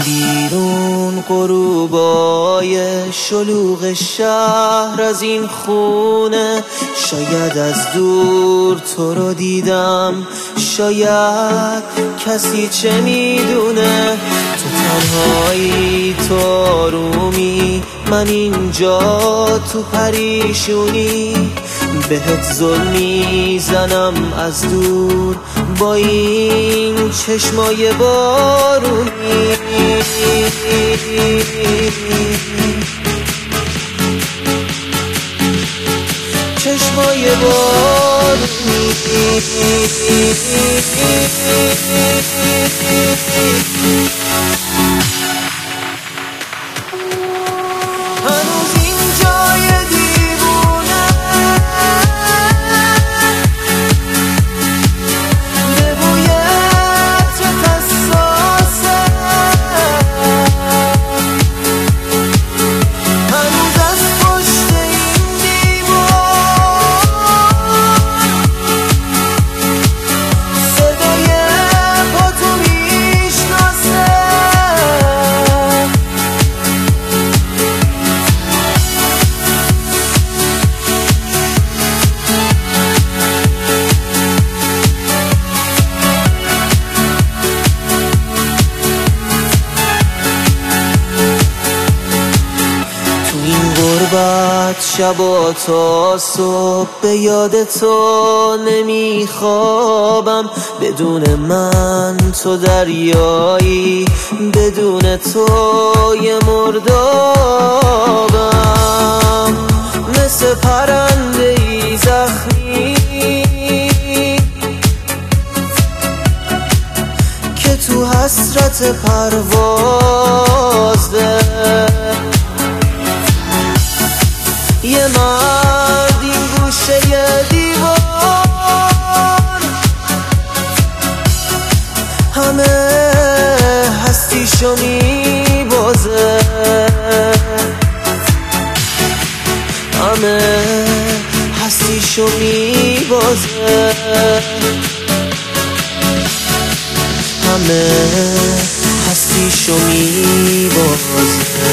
بیرون غروبای شلوغ شهر از این خونه، شاید از دور تو رو دیدم، شاید کسی چه میدونه. تو تنهایی، تو آرومی، من اینجا تو پریشونی، بهت ظلم میزنم از دور با این چشمای بارونی. چشمای بارونی هنوز اینجای دیوونه به بوی عطرت حساسه، هنوز از پشت این دیوار صدای پا تو میشناسه. شبا تا صبح به یاد تو نمیخوابم، بدون من تو دریایی، بدون تو یه مردابم، مثل پرنده ای زخمی که تو حسرت پروازه. یه مرد این گوشه دیوار همه هستیشو میبازه، همه هستیشو میبازه، همه هستیشو میبازه.